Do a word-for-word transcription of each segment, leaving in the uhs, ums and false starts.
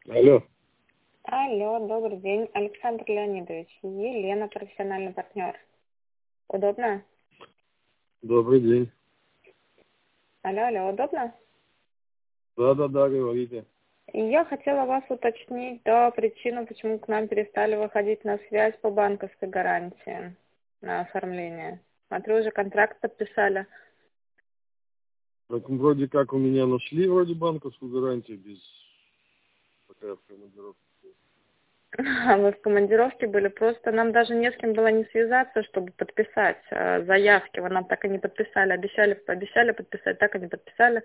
Алло. Алло, добрый день, Александр Леонидович. Елена, профессиональный партнер. Удобно? Добрый день. Алло, алло, удобно? Да-да-да, говорите. И я хотела вас уточнить, да, причину, почему к нам перестали выходить на связь по банковской гарантии на оформление. Смотрю, уже контракт подписали. Так, вроде как у меня нашли вроде банковскую гарантию без пока в командировке. А вы в командировке были, просто нам даже не с кем было не связаться, чтобы подписать э, заявки. Вы нам так и не подписали, обещали, пообещали подписать, так и не подписали.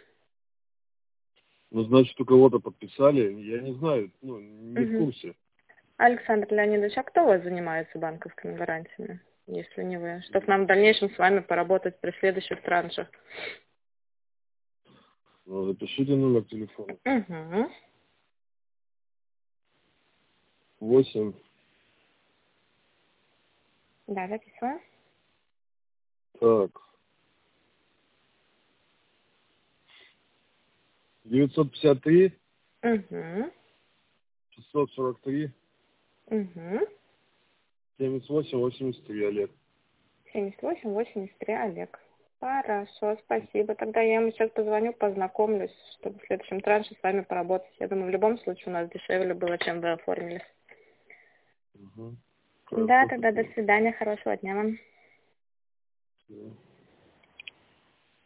Ну, значит, у кого-то подписали, я не знаю, ну, не в Угу. курсе. Александр Леонидович, а кто у вас занимается банковскими гарантиями, если не вы? Чтобы нам в дальнейшем с вами поработать при следующих траншах. Ну, запишите номер телефона. Угу. Восемь. Да, записываю. Так. девятьсот пятьдесят три, Угу. шестьсот сорок три, Угу. семьдесят восемь, восемьдесят три, Олег. семьдесят восемь восемьдесят три, Олег. Хорошо, спасибо. Тогда я ему сейчас позвоню, познакомлюсь, чтобы в следующем транше с вами поработать. Я думаю, в любом случае у нас дешевле было, чем вы оформились. Угу. Да, Хорошо, тогда до спасибо. свидания, хорошего дня вам. Да.